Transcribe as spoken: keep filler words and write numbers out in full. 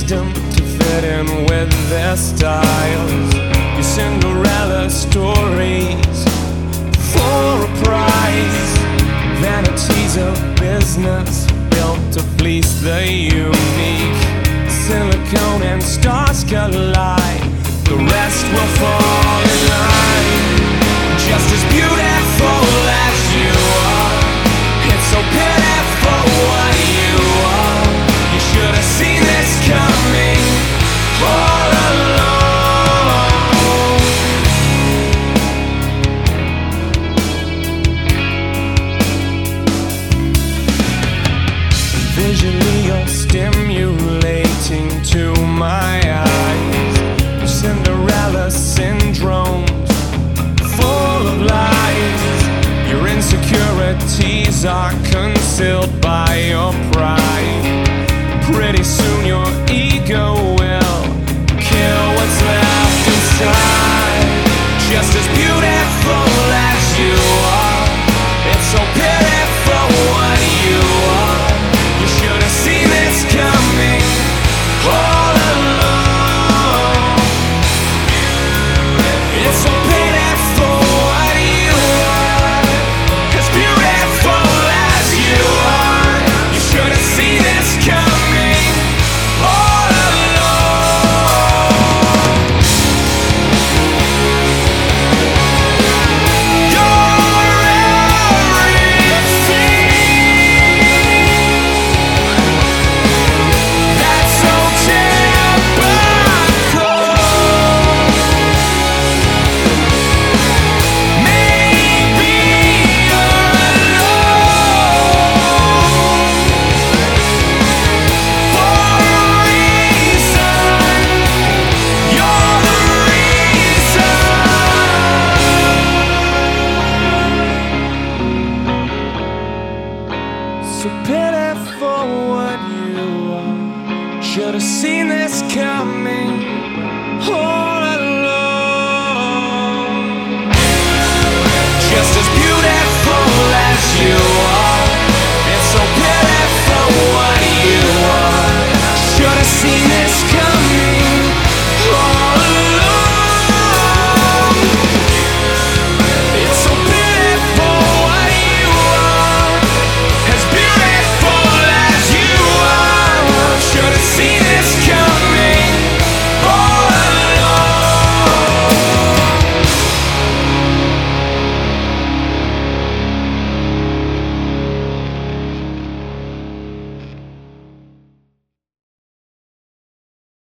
wisdom to fit in with their styles. Your Cinderella stories for a prize. Vanities of business built to fleece the unique. Silicone and stars collide, the rest will fall in line. Just as beautiful as you are, it's so pitiful what you are. You should have seen this coming all along. Visually you're stimulating to my eyes. Cinderella syndrome, full of lies. Your insecurities are concealed by your pride. Pretty soon your ego will kill what's left inside. Just as beautiful as you are, it's so pitiful what you are. You should have seen this coming all along. It's so pitiful what you are, as beautiful as you are. You should have seen this coming all along. You're everything that's so typical. Maybe you're alone for a reason. You're the reason. So pitiful what you are. Should have seen this coming. Oh.